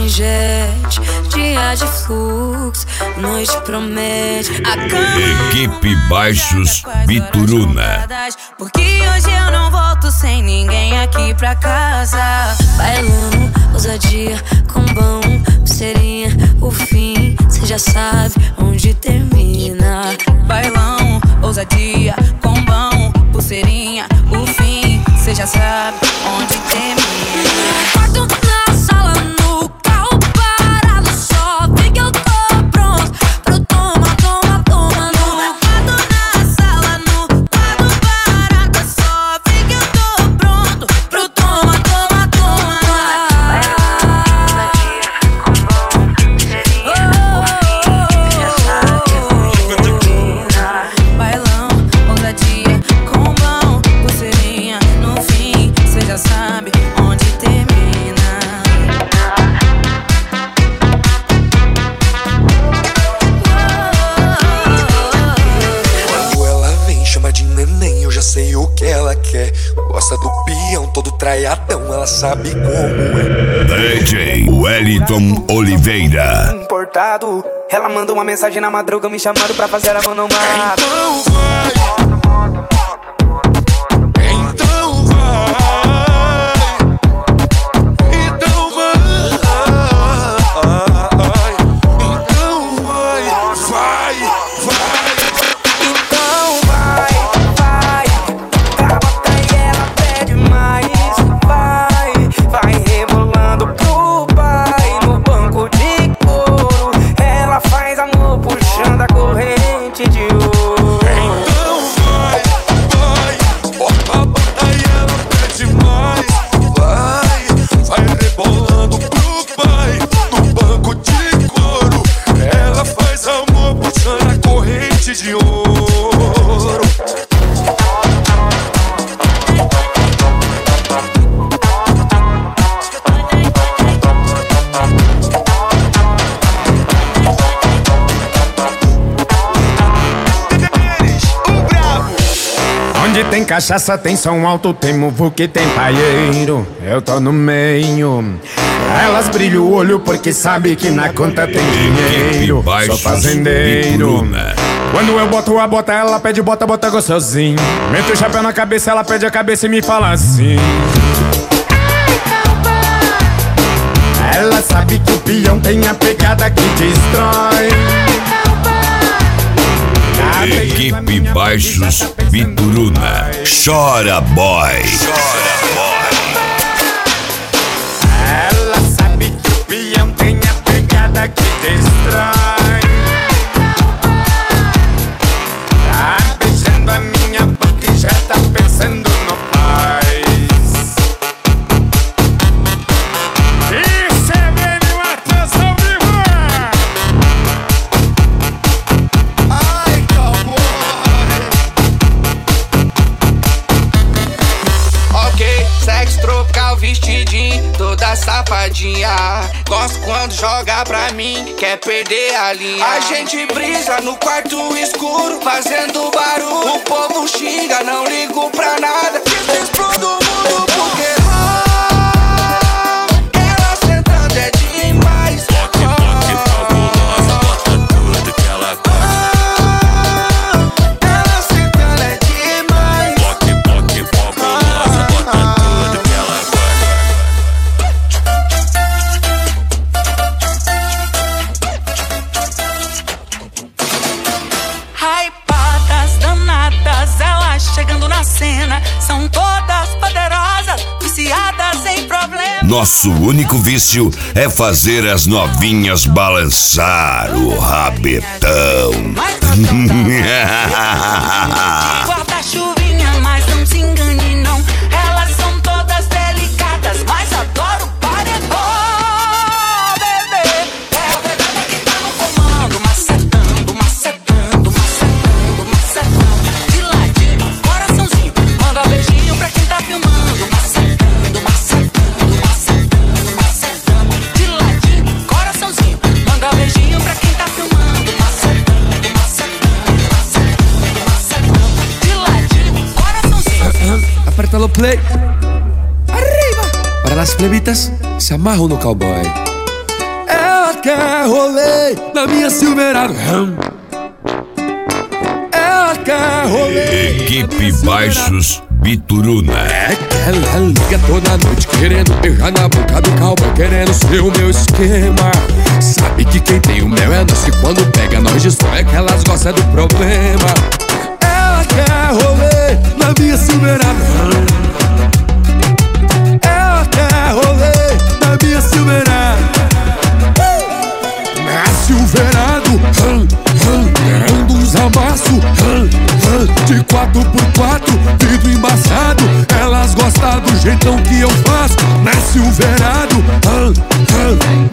manjete, dia de fluxo, noite promete. Equipe Baixos Bituruna. Porque hoje eu não volto sem ninguém aqui pra casa. Bailando, ousadia, combão, pulseirinha, o fim, cê já sabe onde termina. Bailão, ousadia, combão, pulseirinha, o fim, cê já sabe onde termina. Quarto na sala, no carro parado, só vê que eu tô pronto pro toma, toma, toma. No quarto na sala, no carro parado, só vê que eu tô pronto pro toma, toma, toma. Bailão, ousadia, combão, pulseirinha, no fim, cê já sabe onde termina. Quando ela vem, chama de neném, eu já sei o que ela quer. Gosta do peão, todo traiadão, ela sabe como é. DJ Wellington Oliveira. Importado, ela mandou uma mensagem na madruga me chamando pra fazer a mão no mato. Então vai. Então vai. Então vai. Então vai. Vai, vai. Então vai. Cabota e ela pede mais. Vai rebolando pro pai no banco de couro. Ela faz amor puxando a corrente de ouro. Então vai, vai. Bota e ela pede mais. Vai rebolando pro pai no banco de couro. Ela faz amor puxando a corrente de ouro. Onde tem cachaça, tem som alto, tem muvuca, tem paieiro. Eu tô no meio. Elas brilham o olho porque sabe que na conta tem dinheiro. Sou fazendeiro. Quando eu boto a bota, ela pede bota, bota gostosinho. Meto o chapéu na cabeça, ela pede a cabeça e me fala assim. Ela sabe que o peão tem a pegada que destrói. Equipe Baixos Bituruna. Chora boy. Chora boy. Ela sabe que o peão tem a pegada que destrói. Tá beijando a minha boca e já tá pensando no paz. Isso é bem uma atenção viva. Ai, cowboy. Ok, sexo trocar o vestidinho, toda safadinha. Gosto quando joga pra mim, quer perder a linha. A gente brisa no quarto escuro, fazendo barulho. O povo xinga, não ligo pra nada. Explodo o mundo porque ela sentando é demais. Ela sentando é demais. Hypadas, danadas, elas chegando na cena. São todas poderosas, viciadas em problemas. Nosso único vício é fazer as novinhas balançar o rabetão. Guarda-chuvinha, mas não se engane não. Elas são todas delicadas, mas adoro paredão, bebê. É a pegada que tá no comando, macetando, macetando, macetando, macetando. De ladinho, coraçãozinho, manda beijinho pra quem tá filmando. Macetando, macetando, macetando, macetando. De ladinho, coraçãozinho, manda beijinho pra quem tá filmando. Macetando, macetando, macetando, macetando. De ladinho, coraçãozinho. Apértalo play. Arriba. Para las plebitas, se amarra no cowboy. quer rolê na minha Silverado. Ela quer rolê. Equipe Baixos Bituruna. É que ela liga toda noite querendo beijar na boca do cowboy, querendo ser o meu esquema. Sabe que quem tem o mel é nós, que quando pega nós destrói, é que elas gostam do problema. Ela quer rolê na minha Silverado. Ela quer rolê na minha Silverado. Na Silverado, querendo uns amassos de 4x4, vidro embaçado. Elas gostam do jeitão que eu faço. Na Silverado,